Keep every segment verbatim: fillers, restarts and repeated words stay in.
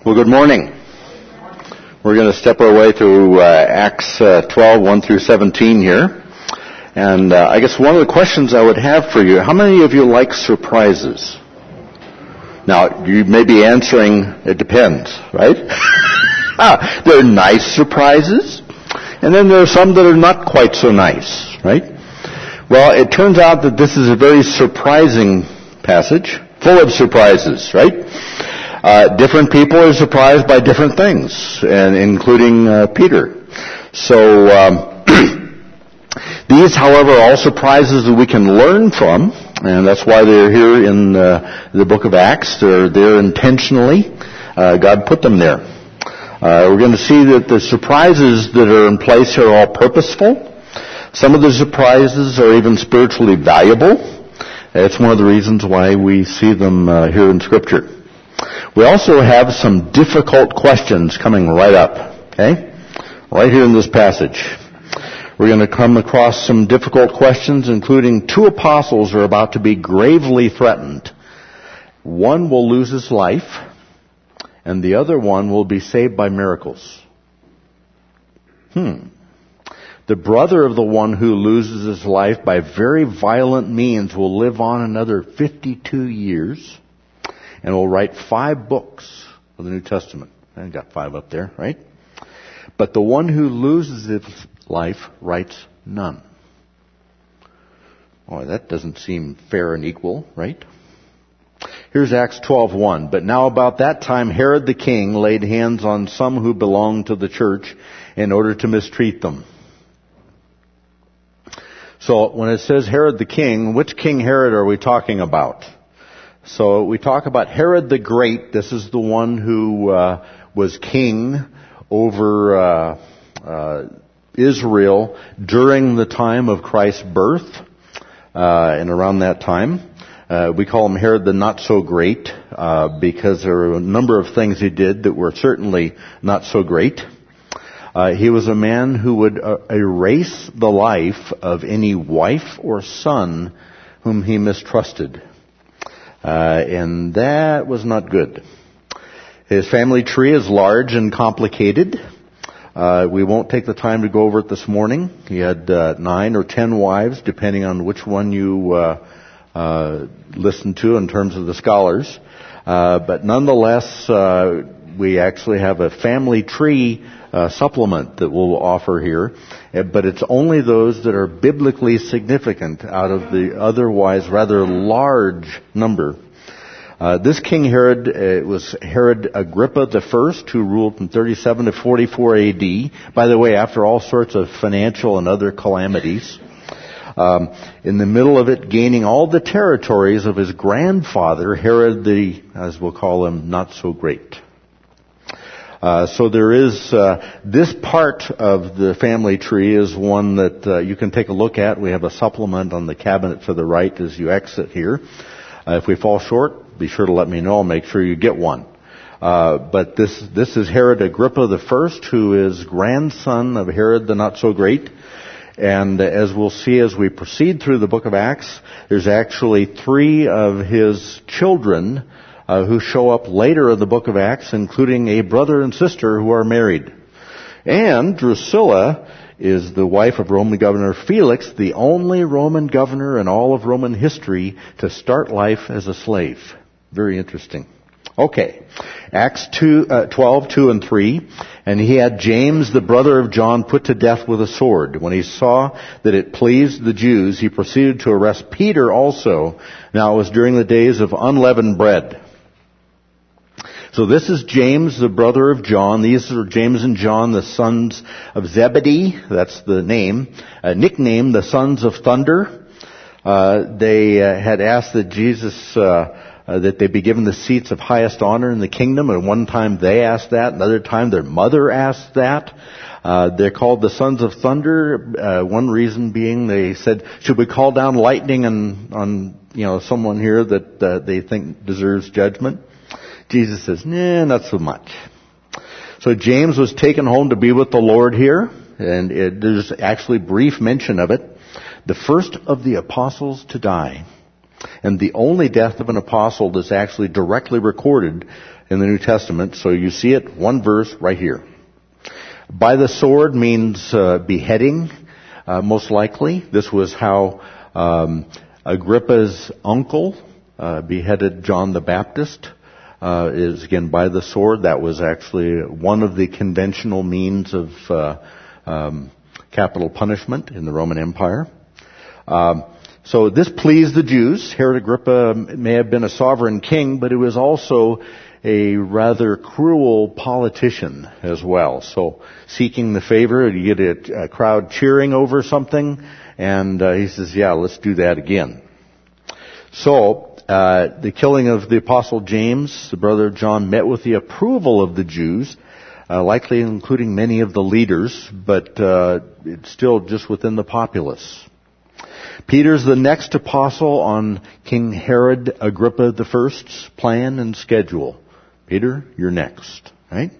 Well, good morning. We're going to step our way through uh, Acts uh, twelve, one through seventeen here. And uh, I guess one of the questions I would have for you, how many of you like surprises? Now, you may be answering, it depends, right? There are nice surprises, and then there are some that are not quite so nice, right? Well, it turns out that this is a very surprising passage, full of surprises, right? Uh, different people are surprised by different things, and including uh, Peter. So um, these, however, are all surprises that we can learn from, and that's why they're here in uh, the book of Acts. They're there intentionally. Uh, God put them there. Uh, we're going to see that the surprises that are in place here are all purposeful. Some of the surprises are even spiritually valuable. That's one of the reasons why we see them uh, here in Scripture. We also have some difficult questions coming right up, okay? Right here in this passage. We're going to come across some difficult questions, including two apostles are about to be gravely threatened. One will lose his life, and the other one will be saved by miracles. Hmm. The brother of the one who loses his life by very violent means will live on another fifty-two years. And will write five books of the New Testament. I got five up there, right? But the one who loses his life writes none. Oh, that doesn't seem fair and equal, right? Here's Acts twelve one. But now about that time Herod the king laid hands on some who belonged to the church in order to mistreat them. So when it says Herod the king, which King Herod are we talking about? So we talk about Herod the Great. This is the one who uh, was king over uh, uh, Israel during the time of Christ's birth, uh, and around that time. Uh, we call him Herod the Not So Great uh, because there are a number of things he did that were certainly not so great. Uh, he was a man who would uh, erase the life of any wife or son whom he mistrusted. Uh, and that was not good. His family tree is large and complicated. Uh, we won't take the time to go over it this morning. He had uh, nine or ten wives, depending on which one you uh, uh, listen to in terms of the scholars. Uh, but nonetheless, uh, we actually have a family tree uh, supplement that we'll offer here. But it's only those that are biblically significant out of the otherwise rather large number. Uh, this King Herod, uh, it was Herod Agrippa the First, who ruled from thirty-seven to forty-four A D. By the way, after all sorts of financial and other calamities. Um, in the middle of it, gaining all the territories of his grandfather, Herod the, as we'll call him, Not So Great. Uh, so there is, uh, this part of the family tree is one that uh, you can take a look at. We have a supplement on the cabinet to the right as you exit here. Uh, if we fall short, be sure to let me know. I'll make sure you get one. Uh, but this, this is Herod Agrippa the First, who is grandson of Herod the Not So Great. And as we'll see as we proceed through the book of Acts, there's actually three of his children Uh, who show up later in the book of Acts, including a brother and sister who are married. And Drusilla is the wife of Roman Governor Felix, the only Roman governor in all of Roman history to start life as a slave. Very interesting. Okay, Acts two, uh, twelve, two and three. And he had James, the brother of John, put to death with a sword. When he saw that it pleased the Jews, he proceeded to arrest Peter also. Now it was during the days of unleavened bread. So this is James, the brother of John. These are James and John, the sons of Zebedee. That's the name. Uh, nicknamed the sons of thunder. Uh, they uh, had asked that Jesus, uh, uh, that they be given the seats of highest honor in the kingdom. And one time they asked that. Another time their mother asked that. Uh, they're called the sons of thunder. Uh, one reason being they said, should we call down lightning on, on you know, someone here that uh, they think deserves judgment? Jesus says, nah, not so much. So James was taken home to be with the Lord here, and it, there's actually brief mention of it. The first of the apostles to die, and the only death of an apostle that's actually directly recorded in the New Testament. So you see it, one verse right here. By the sword means uh, beheading, uh, most likely. This was how um, Agrippa's uncle uh, beheaded John the Baptist. Uh, is again by the sword. That was actually one of the conventional means of uh, um, capital punishment in the Roman Empire. Um, so this pleased the Jews. Herod Agrippa may have been a sovereign king, but he was also a rather cruel politician as well. So seeking the favor, you get a, a crowd cheering over something, and uh, he says, yeah, let's do that again. So Uh, the killing of the Apostle James, the brother of John, met with the approval of the Jews, uh, likely including many of the leaders, but uh, it's still just within the populace. Peter's the next apostle on King Herod Agrippa the First's plan and schedule. Peter, you're next, right?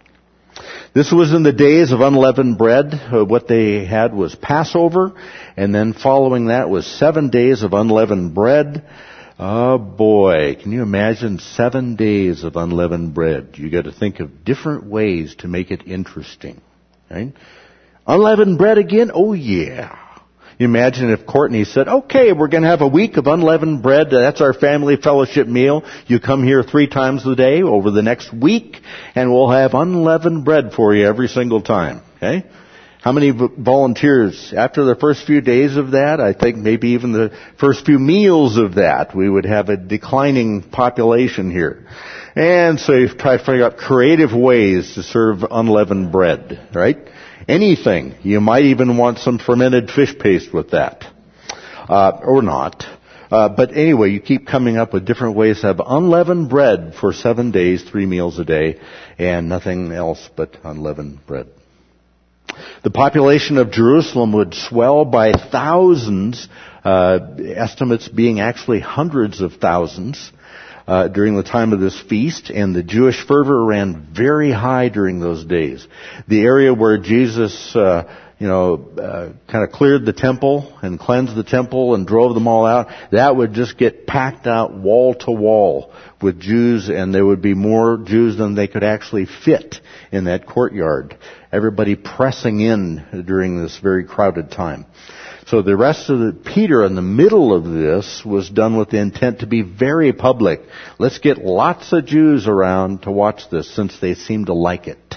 This was in the days of unleavened bread. Uh, what they had was Passover, and then following that was seven days of unleavened bread. Oh boy, can you imagine seven days of unleavened bread? You got to think of different ways to make it interesting, right? Unleavened bread again? Oh yeah. You imagine if Courtney said, okay, we're going to have a week of unleavened bread. That's our family fellowship meal. You come here three times a day over the next week, and we'll have unleavened bread for you every single time, okay? How many volunteers, after the first few days of that, I think maybe even the first few meals of that, we would have a declining population here. And so you try to figure out creative ways to serve unleavened bread, right? Anything. You might even want some fermented fish paste with that. Uh, or not. Uh, but anyway, you keep coming up with different ways to have unleavened bread for seven days, three meals a day, and nothing else but unleavened bread. The population of Jerusalem would swell by thousands, uh, estimates being actually hundreds of thousands, uh, during the time of this feast, and the Jewish fervor ran very high during those days. The area where Jesus, uh, you know, uh, kind of cleared the temple and cleansed the temple and drove them all out, that would just get packed out wall to wall with Jews, and there would be more Jews than they could actually fit in that courtyard. Everybody pressing in during this very crowded time. So the rest of the, Peter in the middle of this was done with the intent to be very public. Let's get lots of Jews around to watch this since they seem to like it.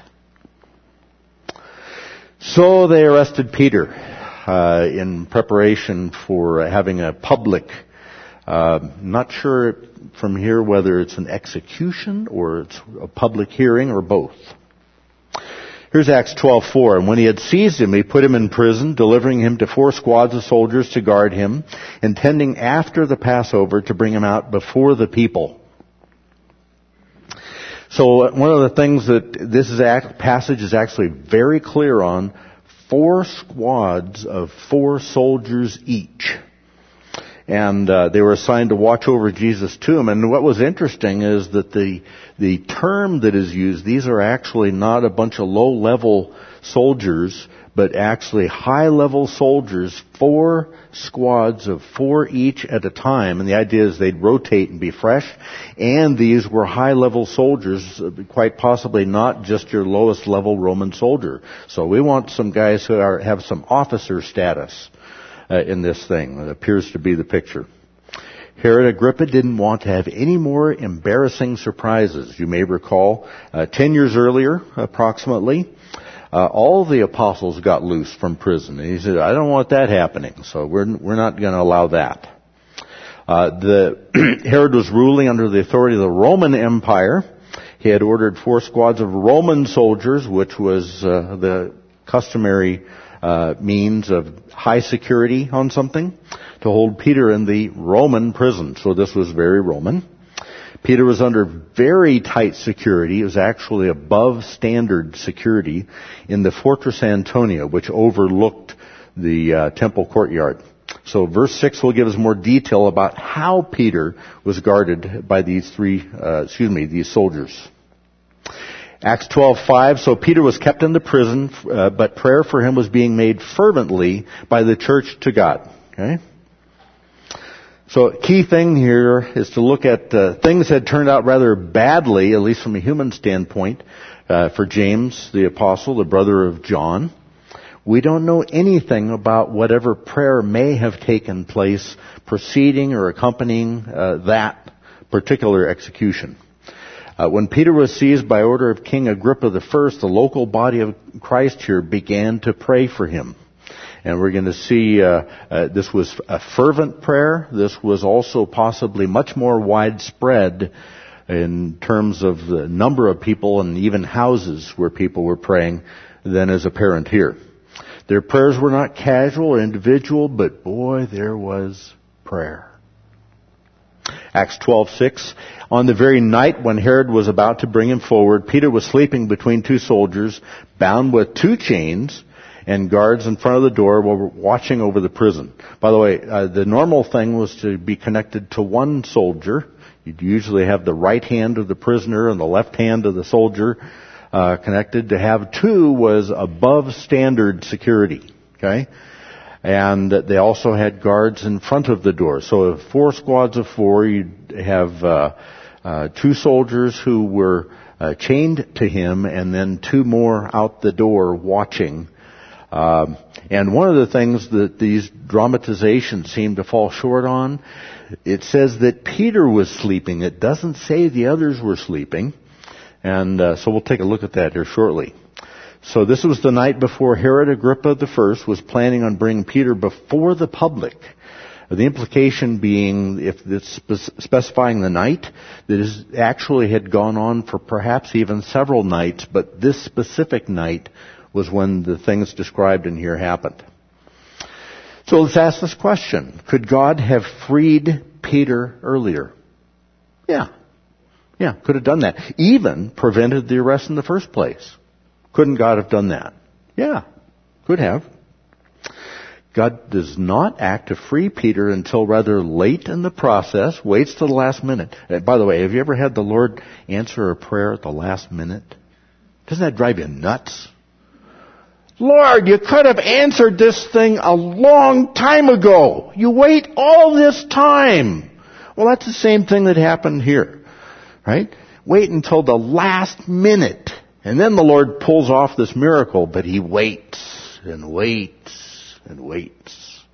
So they arrested Peter uh, in preparation for having a public, uh, not sure from here whether it's an execution or it's a public hearing or both. Here's Acts twelve four. And when he had seized him, he put him in prison, delivering him to four squads of soldiers to guard him, intending after the Passover to bring him out before the people. So one of the things that this is act, passage is actually very clear on, four squads of four soldiers each. And uh, they were assigned to watch over Jesus' tomb. And what was interesting is that the the term that is used, these are actually not a bunch of low-level soldiers, but actually high-level soldiers, four squads of four each at a time. And the idea is they'd rotate and be fresh. And these were high-level soldiers, quite possibly not just your lowest-level Roman soldier. So we want some guys who are, have some officer status uh, in this thing. It appears to be the picture. Herod Agrippa didn't want to have any more embarrassing surprises. You may recall, uh, ten years earlier, approximately, uh, all the apostles got loose from prison. And he said, I don't want that happening, so we're we're not going to allow that. Uh, the Herod was ruling under the authority of the Roman Empire. He had ordered four squads of Roman soldiers, which was uh, the customary uh, means of high security on something, to hold Peter in the Roman prison. So this was very Roman. Peter was under very tight security. It was actually above standard security in the Fortress Antonia, which overlooked the uh, temple courtyard. So verse six will give us more detail about how Peter was guarded by these three, uh, excuse me, these soldiers. Acts twelve five, so Peter was kept in the prison, uh, but prayer for him was being made fervently by the church to God. Okay? So key thing here is to look at uh, things that turned out rather badly, at least from a human standpoint, uh, for James, the apostle, the brother of John. We don't know anything about whatever prayer may have taken place preceding or accompanying uh, that particular execution. Uh, when Peter was seized by order of King Agrippa the First, the local body of Christ here began to pray for him. And we're going to see uh, uh, this was a fervent prayer. This was also possibly much more widespread in terms of the number of people and even houses where people were praying than is apparent here. Their prayers were not casual or individual, but boy, there was prayer. Acts twelve six. On the very night when Herod was about to bring him forward, Peter was sleeping between two soldiers, bound with two chains, and guards in front of the door were watching over the prison. By the way, uh, the normal thing was to be connected to one soldier. You'd usually have the right hand of the prisoner and the left hand of the soldier uh, connected. To have two was above standard security. Okay? And they also had guards in front of the door. So if four squads of four, you'd have uh, uh, two soldiers who were uh, chained to him and then two more out the door watching. Um, and one of the things that these dramatizations seem to fall short on, it says that Peter was sleeping. It doesn't say the others were sleeping. And uh, so we'll take a look at that here shortly. So this was the night before Herod Agrippa the First was planning on bringing Peter before the public. The implication being, if it's specifying the night, that it actually had gone on for perhaps even several nights, but this specific night was when the things described in here happened. So let's ask this question. Could God have freed Peter earlier? Yeah. Yeah, could have done that. Even prevented the arrest in the first place. Couldn't God have done that? Yeah, could have. God does not act to free Peter until rather late in the process, waits to the last minute. Uh, by the way, have you ever had the Lord answer a prayer at the last minute? Doesn't that drive you nuts? Lord, you could have answered this thing a long time ago. You wait all this time. Well, that's the same thing that happened here, right? Wait until the last minute. And then the Lord pulls off this miracle, but He waits and waits and waits.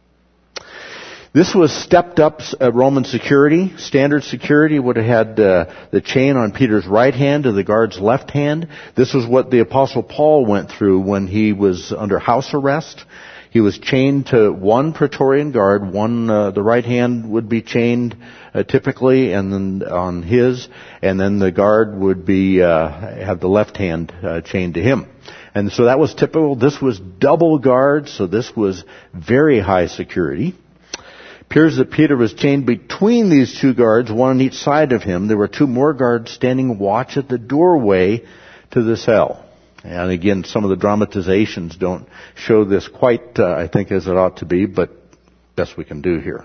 This was stepped up uh, Roman security. Standard security would have had uh, the chain on Peter's right hand to the guard's left hand. This was what the Apostle Paul went through when he was under house arrest. He was chained to one Praetorian guard. One, uh, the right hand would be chained uh, typically, and then on his, and then the guard would be uh, have the left hand uh, chained to him. And so that was typical. This was double guard, so this was very high security. Appears that Peter was chained between these two guards, one on each side of him. There were two more guards standing watch at the doorway to the cell. And again, some of the dramatizations don't show this quite, uh, I think, as it ought to be, but best we can do here.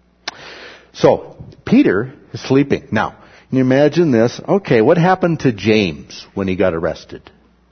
So, Peter is sleeping. Now, can you imagine this? Okay, what happened to James when he got arrested?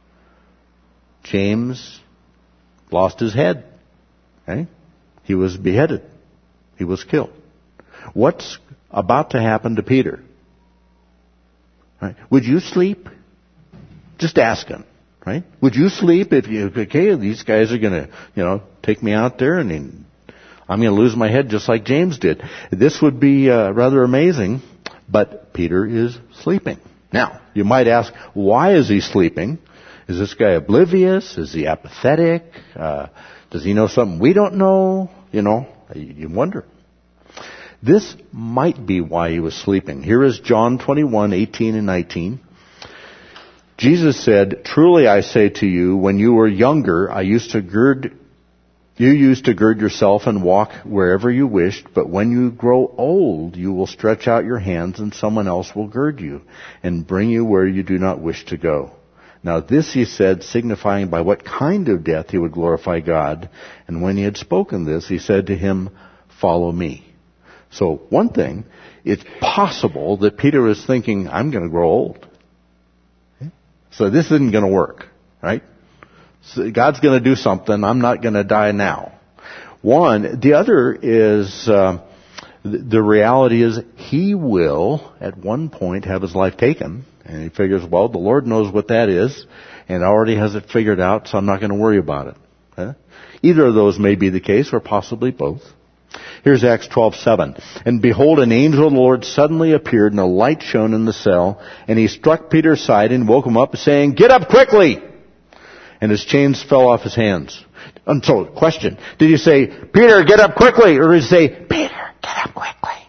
James lost his head. Okay? He was beheaded. He was killed. What's about to happen to Peter? Right? Would you sleep? Just ask him. Right? Would you sleep if you, okay, these guys are going to, you know, take me out there and I'm going to lose my head just like James did. This would be uh, rather amazing, but Peter is sleeping. Now, you might ask, why is he sleeping? Is this guy oblivious? Is he apathetic? Uh, does he know something we don't know? You know, you wonder. This might be why he was sleeping. Here is John twenty-one, eighteen and nineteen. Jesus said, "Truly I say to you, when you were younger, I used to gird, you used to gird yourself and walk wherever you wished, but when you grow old, you will stretch out your hands and someone else will gird you and bring you where you do not wish to go." Now this he said, signifying by what kind of death he would glorify God. And when he had spoken this, he said to him, "Follow me." So one thing, it's possible that Peter was thinking, I'm going to grow old. So this isn't going to work, right? So God's going to do something. I'm not going to die now. One. The other is uh, The reality is he will, at one point, have his life taken. And he figures, well, the Lord knows what that is, and already has it figured out, so I'm not going to worry about it. Okay? Either of those may be the case, or possibly both. Here's Acts twelve seven. And behold, an angel of the Lord suddenly appeared, and a light shone in the cell, and he struck Peter's side and woke him up, saying, "Get up quickly!" And his chains fell off his hands. And so, question, did he say, "Peter, get up quickly," or did he say, "Peter, get up quickly"?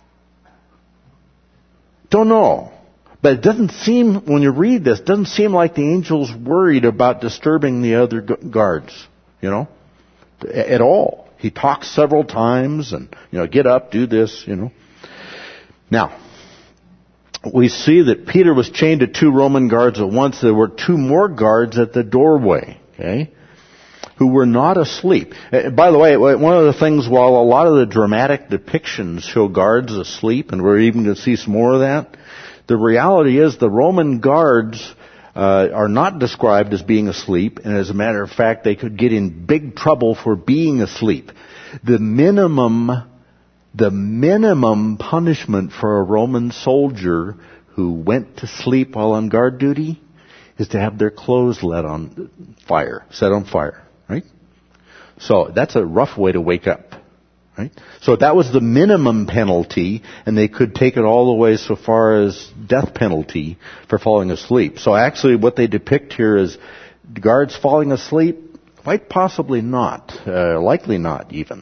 Don't know. But it doesn't seem, when you read this, it doesn't seem like the angel's worried about disturbing the other guards, you know, at all. He talks several times and, you know, get up, do this, you know. Now, we see that Peter was chained to two Roman guards at once. There were two more guards at the doorway, okay, who were not asleep. By the way, one of the things, while a lot of the dramatic depictions show guards asleep, and we're even going to see some more of that, the reality is the Roman guards uh, are not described as being asleep, and as a matter of fact, they could get in big trouble for being asleep. The minimum, the minimum punishment for a Roman soldier who went to sleep while on guard duty is to have their clothes lit on fire, set on fire, right? So that's a rough way to wake up. Right? So that was the minimum penalty, and they could take it all the way so far as death penalty for falling asleep. So actually what they depict here is guards falling asleep? Quite possibly not. Uh, likely not even.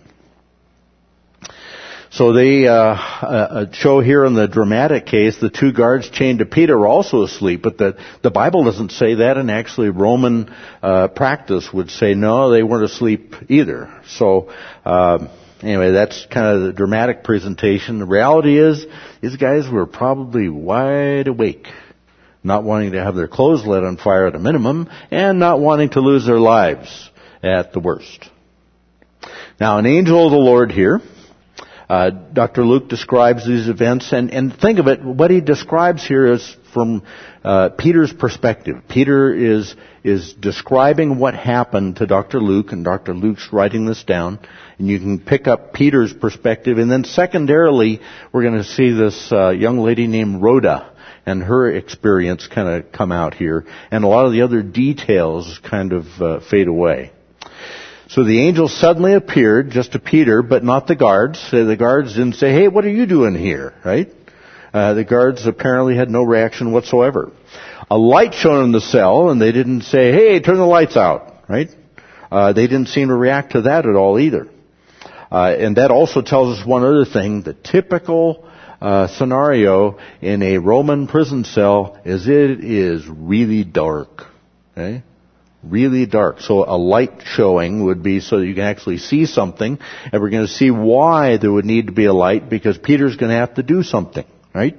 So they uh, uh, show here in the dramatic case the two guards chained to Peter were also asleep, but the, the Bible doesn't say that, and actually Roman uh, practice would say no, they weren't asleep either. So uh, Anyway, that's kind of the dramatic presentation. The reality is, these guys were probably wide awake, not wanting to have their clothes lit on fire at a minimum, and not wanting to lose their lives at the worst. Now, an angel of the Lord here, uh, Doctor Luke describes these events, and, and think of it, what he describes here is from uh, Peter's perspective. Peter is is describing what happened to Doctor Luke, and Doctor Luke's writing this down, and you can pick up Peter's perspective. And then secondarily, we're going to see this uh, young lady named Rhoda and her experience kind of come out here, and a lot of the other details kind of uh, fade away. So the angel suddenly appeared just to Peter, but not the guards. So the guards didn't say, "Hey, what are you doing here?" Right? Uh, the guards apparently had no reaction whatsoever. A light shone in the cell, and they didn't say, "Hey, turn the lights out," right? Uh, they didn't seem to react to that at all either. Uh, and that also tells us one other thing. The typical uh, scenario in a Roman prison cell is it is really dark, okay? Really dark. So a light showing would be so that you can actually see something, and we're going to see why there would need to be a light, because Peter's going to have to do something. Right?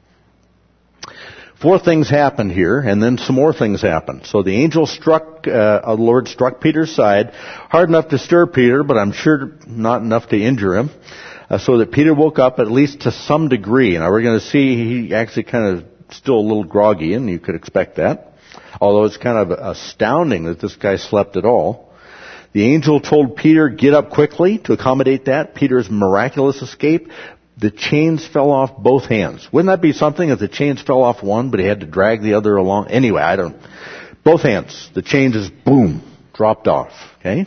Four things happen here, and then some more things happen. So the angel struck, uh, the Lord struck Peter's side, hard enough to stir Peter, but I'm sure not enough to injure him, uh, so that Peter woke up at least to some degree. Now we're going to see he actually kind of still a little groggy, and you could expect that. Although it's kind of astounding that this guy slept at all. The angel told Peter, "Get up quickly," to accommodate that, Peter's miraculous escape. The chains fell off both hands. Wouldn't that be something if the chains fell off one, but he had to drag the other along? Anyway, I don't. Both hands. The chains just, boom, dropped off. Okay?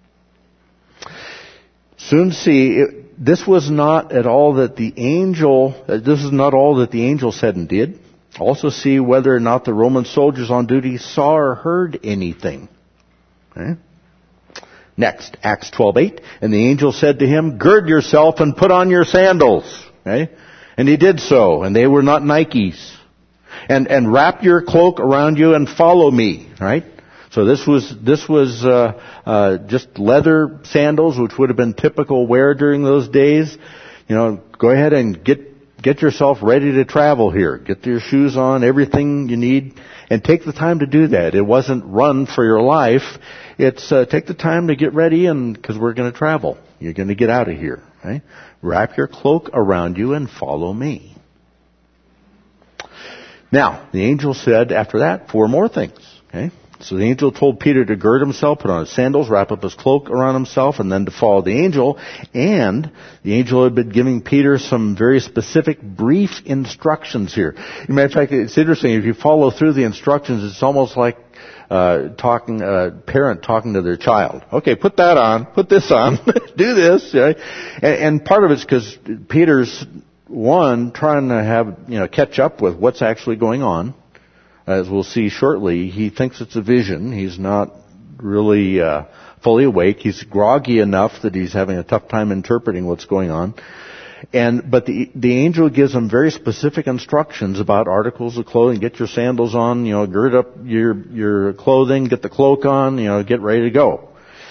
Soon see, it, this was not at all that the angel, this is not all that the angel said and did. Also see whether or not the Roman soldiers on duty saw or heard anything. Okay? Next, Acts twelve eight, and the angel said to him, "Gird yourself and put on your sandals." Okay? And he did so, and they were not Nikes. And and wrap your cloak around you and follow me. Right? So this was this was uh, uh, just leather sandals, which would have been typical wear during those days. You know, go ahead and get get yourself ready to travel here. Get your shoes on, everything you need, and take the time to do that. It wasn't run for your life. It's uh, take the time to get ready, and because we're going to travel. You're going to get out of here. Right? Wrap your cloak around you and follow me. Now, the angel said after that four more things. Okay? So the angel told Peter to gird himself, put on his sandals, wrap up his cloak around himself, and then to follow the angel. And the angel had been giving Peter some very specific, brief instructions here. As a matter of fact, it's interesting. If you follow through the instructions, it's almost like uh talking, a uh, parent talking to their child. Okay, put that on, put this on, do this. Right? And, and part of it's because Peter's, one, trying to have, you know, catch up with what's actually going on. As we'll see shortly, he thinks it's a vision. He's not really uh, fully awake. He's groggy enough that he's having a tough time interpreting what's going on. And but the the angel gives him very specific instructions about articles of clothing. Get your sandals on, you know, gird up your your clothing, get the cloak on, you know, get ready to go.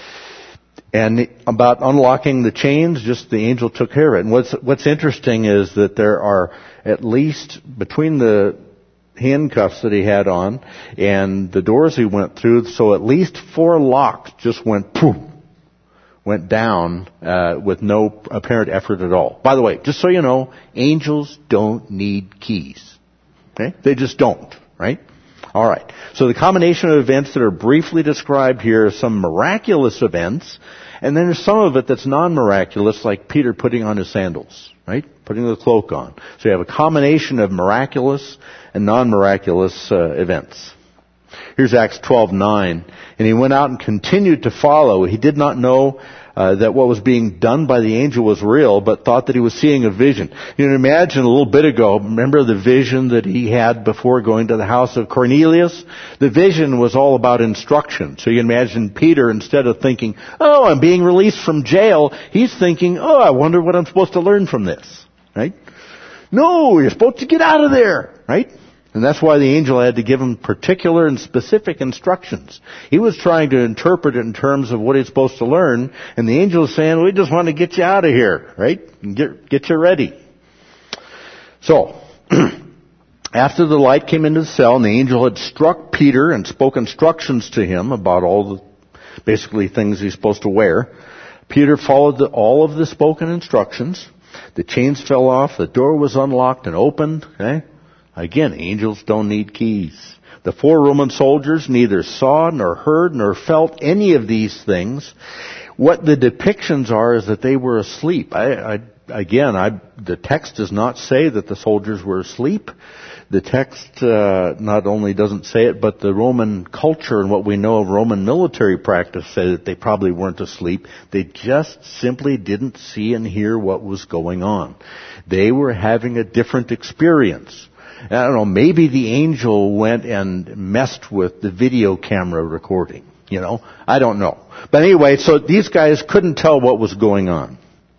And about unlocking the chains, just the angel took care of it. And what's what's interesting is that there are at least between the handcuffs that he had on and the doors he went through, so at least four locks just went poof, went down uh, with no apparent effort at all. By the way, just so you know, angels don't need keys. Okay? They just don't, right? All right. So the combination of events that are briefly described here are some miraculous events, and then there's some of it that's non-miraculous, like Peter putting on his sandals, right? Putting the cloak on. So you have a combination of miraculous and non-miraculous uh, events. Here's Acts twelve nine. And he went out and continued to follow. He did not know uh, that what was being done by the angel was real, but thought that he was seeing a vision. You can imagine a little bit ago, remember the vision that he had before going to the house of Cornelius? The vision was all about instruction. So you can imagine Peter, instead of thinking, oh, I'm being released from jail, he's thinking, oh, I wonder what I'm supposed to learn from this, right? No, you're supposed to get out of there, right? And that's why the angel had to give him particular and specific instructions. He was trying to interpret it in terms of what he's supposed to learn, and the angel is saying, we just want to get you out of here, right? And get, get you ready. So, after the light came into the cell, and the angel had struck Peter and spoke instructions to him about all the, basically, things he's supposed to wear, Peter followed the, all of the spoken instructions. The chains fell off, the door was unlocked and opened, okay? Again, angels don't need keys. The four Roman soldiers neither saw nor heard nor felt any of these things. What the depictions are is that they were asleep. I, I, again, I, the text does not say that the soldiers were asleep. The text uh, not only doesn't say it, but the Roman culture and what we know of Roman military practice say that they probably weren't asleep. They just simply didn't see and hear what was going on. They were having a different experience. I don't know, maybe the angel went and messed with the video camera recording, you know. I don't know. But anyway, so these guys couldn't tell what was going on.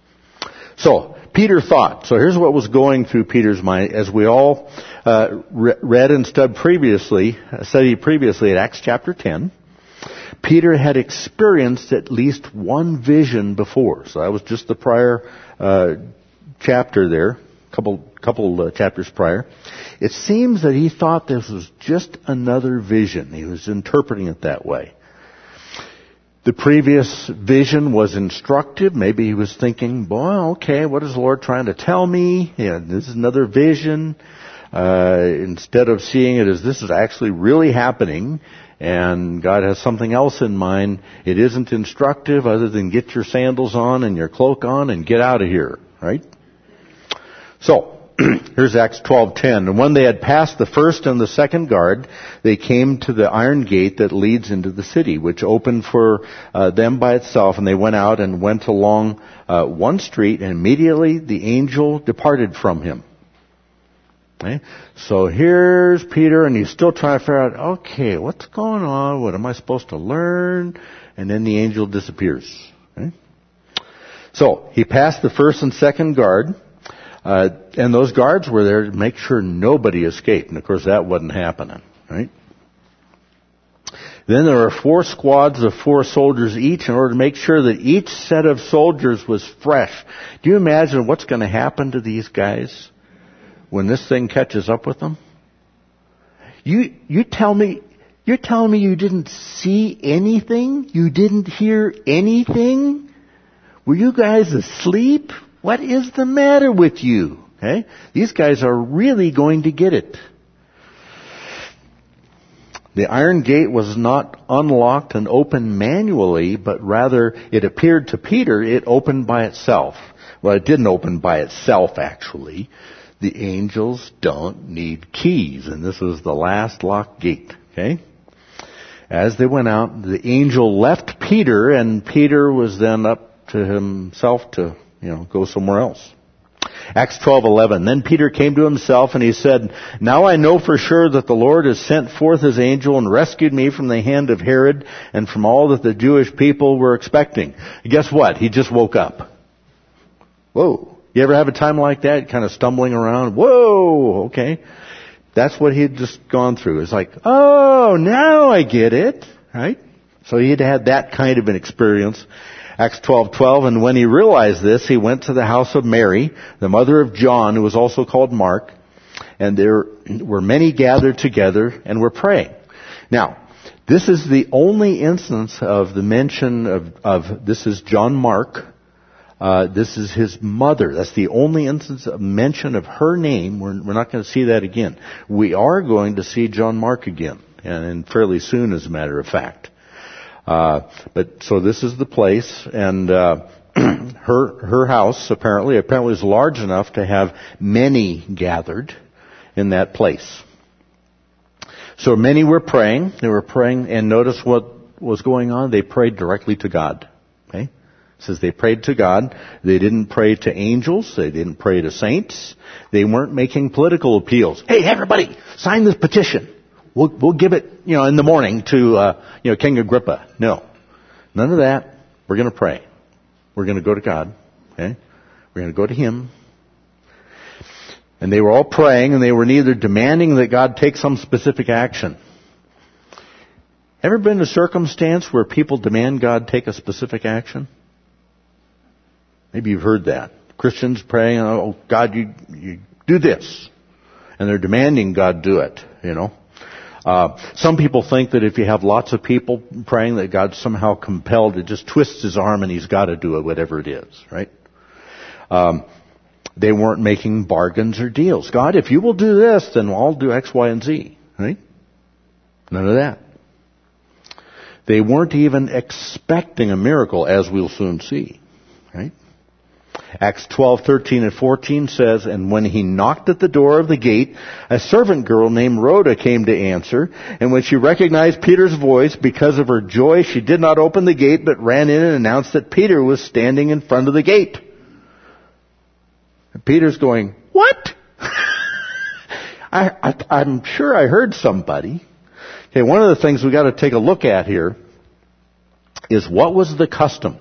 So, Peter thought. So here's what was going through Peter's mind as we all uh, re- read and studied previously, studied previously at Acts chapter ten. Peter had experienced at least one vision before. So that was just the prior uh, chapter there. couple couple uh, chapters prior. It seems that he thought this was just another vision. He was interpreting it that way. The previous vision was instructive. Maybe he was thinking, well, okay, what is the Lord trying to tell me? Yeah, this is another vision. Uh, instead of seeing it as this is actually really happening and God has something else in mind, it isn't instructive other than get your sandals on and your cloak on and get out of here, right? So, here's Acts twelve ten. And when they had passed the first and the second guard, they came to the iron gate that leads into the city, which opened for uh, them by itself. And they went out and went along uh, one street, and immediately the angel departed from him. Okay? So here's Peter, and he's still trying to figure out, okay, what's going on? What am I supposed to learn? And then the angel disappears. Okay? So, he passed the first and second guard. Uh, and those guards were there to make sure nobody escaped. And of course that wasn't happening, right? Then there were four squads of four soldiers each in order to make sure that each set of soldiers was fresh. Do you imagine what's going to happen to these guys when this thing catches up with them? You, you tell me, you're telling me you didn't see anything? You didn't hear anything? Were you guys asleep? What is the matter with you? Okay? These guys are really going to get it. The iron gate was not unlocked and opened manually, but rather it appeared to Peter it opened by itself. Well, it didn't open by itself, actually. The angels don't need keys, and this was the last locked gate, okay? As they went out, the angel left Peter, and Peter was then up to himself to, you know, go somewhere else. Acts twelve eleven. Then Peter came to himself and he said, "Now I know for sure that the Lord has sent forth his angel and rescued me from the hand of Herod and from all that the Jewish people were expecting." Guess what? He just woke up. Whoa. You ever have a time like that? Kind of stumbling around? Whoa. Okay. That's what he had just gone through. It's like, oh, now I get it. Right? So he had had that kind of an experience. Acts twelve twelve, and when he realized this, he went to the house of Mary, the mother of John, who was also called Mark, and there were many gathered together and were praying. Now, this is the only instance of the mention of, of this is John Mark. Uh, this is his mother. That's the only instance of mention of her name. We're, we're not going to see that again. We are going to see John Mark again, and, and fairly soon, as a matter of fact. Uh, but so this is the place, and uh, her her house apparently apparently is large enough to have many gathered in that place. So many were praying. They were praying, and notice what was going on. They prayed directly to God. Okay, it says they prayed to God. They didn't pray to angels. They didn't pray to saints. They weren't making political appeals. Hey, everybody, sign this petition. We'll, we'll give it, you know, in the morning to, uh, you know, King Agrippa. No. None of that. We're going to pray. We're going to go to God. Okay? We're going to go to Him. And they were all praying, and they were neither demanding that God take some specific action. Ever been in a circumstance where people demand God take a specific action? Maybe you've heard that. Christians praying, oh, God, you, you do this. And they're demanding God do it, you know. Uh, some people think that if you have lots of people praying that God's somehow compelled to just twist his arm and he's got to do it, whatever it is, right? Um, they weren't making bargains or deals. God, if you will do this, then I'll do X, Y, and Z, right? None of that. They weren't even expecting a miracle, as we'll soon see, right? Acts twelve thirteen and fourteen says, "And when he knocked at the door of the gate, a servant girl named Rhoda came to answer. And when she recognized Peter's voice, because of her joy, she did not open the gate, but ran in and announced that Peter was standing in front of the gate." And Peter's going, "What?" I, I, I'm sure I heard somebody. Okay, one of the things we got to take a look at here is what was the custom.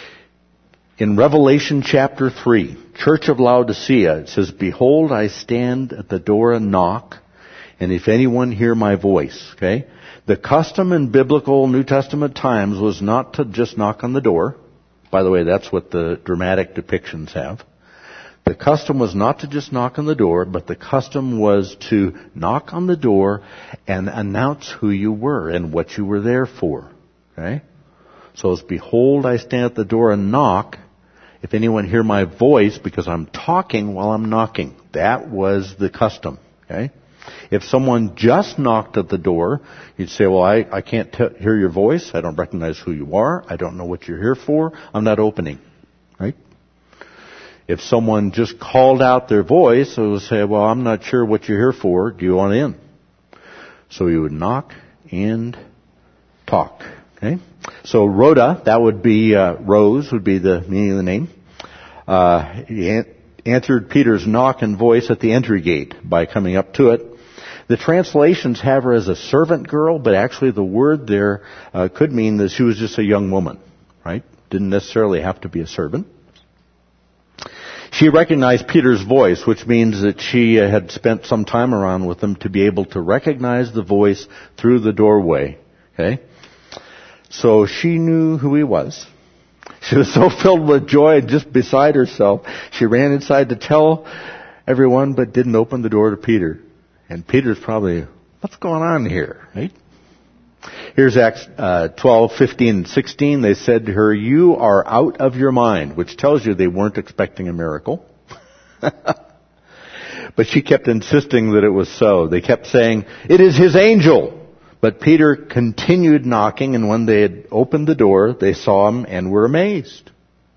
In Revelation chapter three, Church of Laodicea, it says, "Behold, I stand at the door and knock, and if anyone hear my voice," okay? The custom in biblical New Testament times was not to just knock on the door. By the way, that's what the dramatic depictions have. The custom was not to just knock on the door, but the custom was to knock on the door and announce who you were and what you were there for, okay? So it's, "Behold, I stand at the door and knock. If anyone hear my voice," because I'm talking while I'm knocking. That was the custom. Okay? If someone just knocked at the door, you'd say, "Well, I, I can't t- hear your voice. I don't recognize who you are. I don't know what you're here for. I'm not opening." Right? If someone just called out their voice, it would say, "Well, I'm not sure what you're here for. Do you want in?" So you would knock and talk. Okay? So Rhoda, that would be, uh, Rose would be the meaning of the name, uh, he an- answered Peter's knock and voice at the entry gate by coming up to it. The translations have her as a servant girl, but actually the word there uh, could mean that she was just a young woman, right? Didn't necessarily have to be a servant. She recognized Peter's voice, which means that she uh, had spent some time around with him to be able to recognize the voice through the doorway, okay? So she knew who he was. She was so filled with joy and just beside herself, she ran inside to tell everyone, but didn't open the door to Peter. And Peter's probably, "What's going on here?" Right? Here's Acts uh, twelve fifteen and sixteen. They said to her, "You are out of your mind," which tells you they weren't expecting a miracle. But she kept insisting that it was so. They kept saying, "It is his angel." But Peter continued knocking, and when they had opened the door, they saw him and were amazed.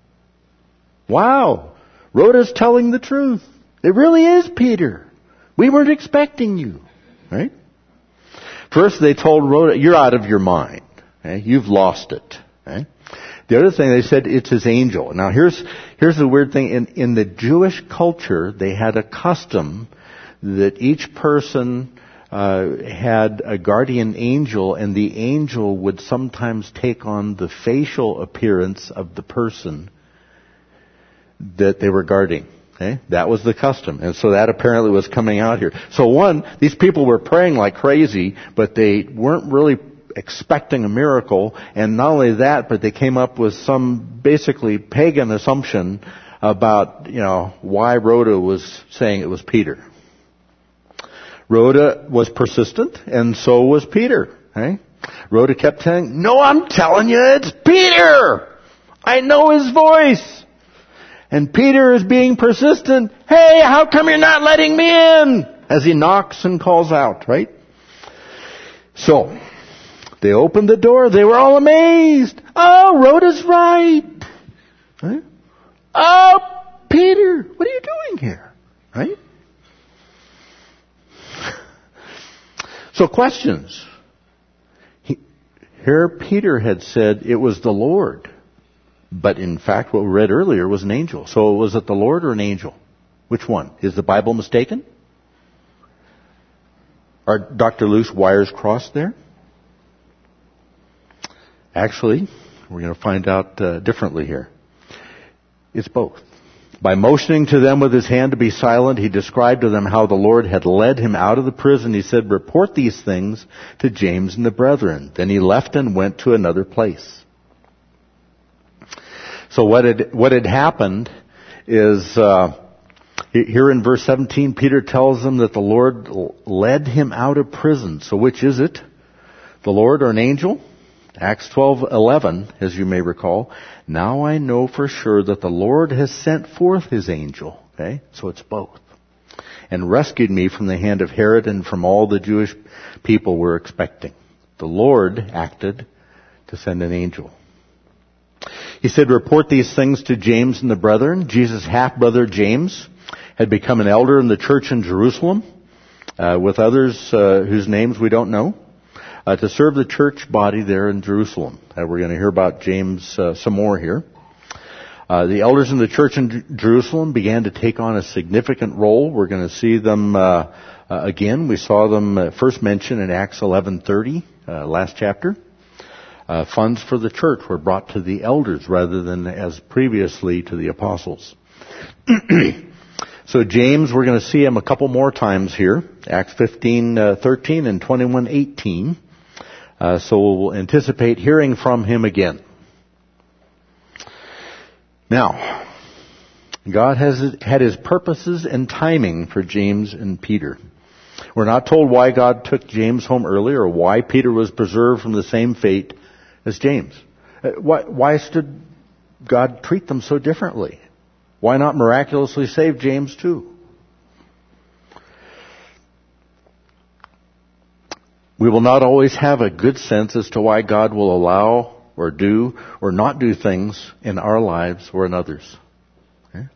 Wow! Rhoda's telling the truth. It really is Peter. We weren't expecting you. Right? First they told Rhoda, you're out of your mind. Okay? You've lost it. Okay? The other thing, they said it's his angel. Now here's here's the weird thing. In, in the Jewish culture, they had a custom that each person uh, had a guardian angel, and the angel would sometimes take on the facial appearance of the person that they were guarding. Okay? That was the custom. And so that apparently was coming out here. So one, these people were praying like crazy, but they weren't really expecting a miracle. And not only that, but they came up with some basically pagan assumption about, you know, why Rhoda was saying it was Peter. Rhoda was persistent, and so was Peter. Okay? Rhoda kept saying, no, I'm telling you, it's Peter! I know his voice! And Peter is being persistent. Hey, how come you're not letting me in? As he knocks and calls out, right? So, they opened the door. They were all amazed. Oh, Rhoda's right. Right? Oh, Peter, what are you doing here? Right? So questions. He, here Peter had said it was the Lord. But in fact, what we read earlier was an angel. So was it the Lord or an angel? Which one? Is the Bible mistaken? Are Doctor Luke's wires crossed there? Actually, we're going to find out uh, differently here. It's both. By motioning to them with his hand to be silent, he described to them how the Lord had led him out of the prison. He said, report these things to James and the brethren. Then he left and went to another place. So what had, what had happened is, uh, here in verse seventeen, Peter tells them that the Lord led him out of prison. So which is it? The Lord or an angel? Acts twelve eleven, as you may recall. Now I know for sure that the Lord has sent forth his angel. Okay? So it's both. And rescued me from the hand of Herod and from all the Jewish people were expecting. The Lord acted to send an angel. He said, report these things to James and the brethren. Jesus' half-brother James had become an elder in the church in Jerusalem, uh, with others uh, whose names we don't know, uh, to serve the church body there in Jerusalem. Uh, we're going to hear about James uh, some more here. Uh, the elders in the church in J- Jerusalem began to take on a significant role. We're going to see them uh, uh, again. We saw them uh, first mentioned in Acts eleven thirty, uh, last chapter. Uh, funds for the church were brought to the elders rather than as previously to the apostles. So James, we're going to see him a couple more times here. Acts fifteen thirteen and twenty-one eighteen. Uh, so we'll anticipate hearing from him again. Now, God has had his purposes and timing for James and Peter. We're not told why God took James home early or why Peter was preserved from the same fate as James. Why, why should God treat them so differently? Why not miraculously save James too? We will not always have a good sense as to why God will allow or do or not do things in our lives or in others. Okay?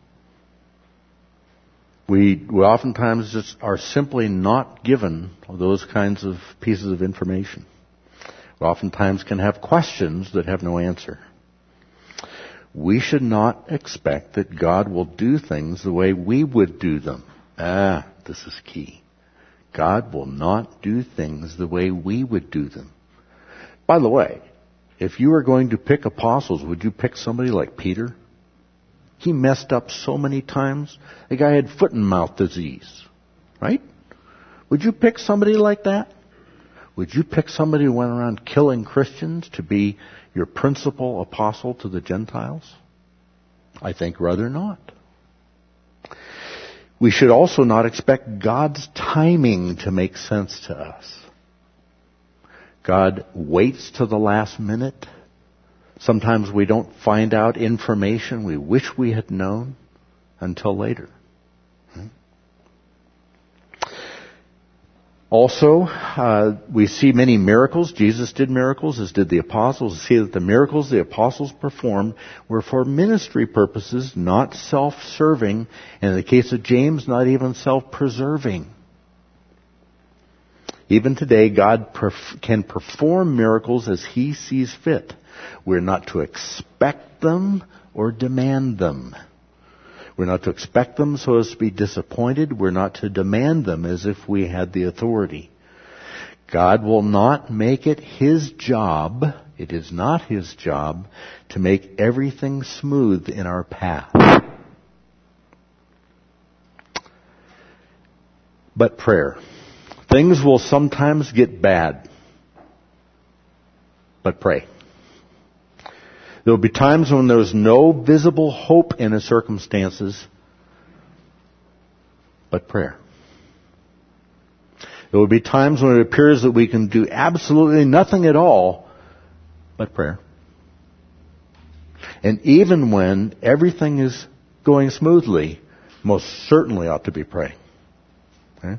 We, we oftentimes just are simply not given those kinds of pieces of information. We oftentimes can have questions that have no answer. We should not expect that God will do things the way we would do them. Ah, this is key. God will not do things the way we would do them. By the way, if you were going to pick apostles, would you pick somebody like Peter? He messed up so many times. The guy had foot and mouth disease, right? Would you pick somebody like that? Would you pick somebody who went around killing Christians to be your principal apostle to the Gentiles? I think rather not. We should also not expect God's timing to make sense to us. God waits to the last minute. Sometimes we don't find out information we wish we had known until later. Also, uh, we see many miracles. Jesus did miracles, as did the apostles. We see that the miracles the apostles performed were for ministry purposes, not self-serving. And in the case of James, not even self-preserving. Even today, God perf- can perform miracles as He sees fit. We're not to expect them or demand them. We're not to expect them so as to be disappointed. We're not to demand them as if we had the authority. God will not make it His job, it is not His job, to make everything smooth in our path. But prayer. Things will sometimes get bad. But pray. There will be times when there's no visible hope in the circumstances, but prayer. There will be times when it appears that we can do absolutely nothing at all, but prayer. And even when everything is going smoothly, most certainly ought to be praying. Okay?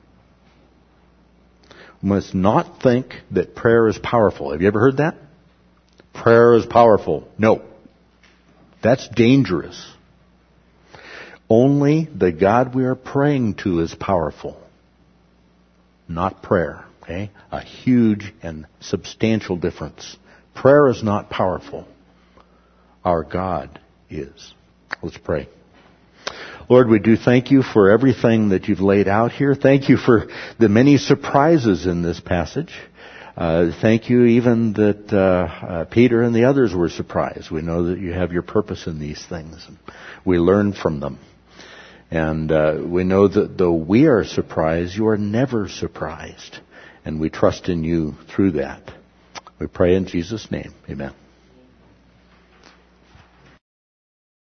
We must not think that prayer is powerful. Have you ever heard that? Prayer is powerful. No. That's dangerous. Only the God we are praying to is powerful. Not prayer. Okay? A huge and substantial difference. Prayer is not powerful. Our God is. Let's pray. Lord, we do thank you for everything that you've laid out here. Thank you for the many surprises in this passage. Uh, thank you even that uh, uh, Peter and the others were surprised. We know that you have your purpose in these things. We learn from them. And uh, we know that though we are surprised, you are never surprised. And we trust in you through that. We pray in Jesus' name. Amen.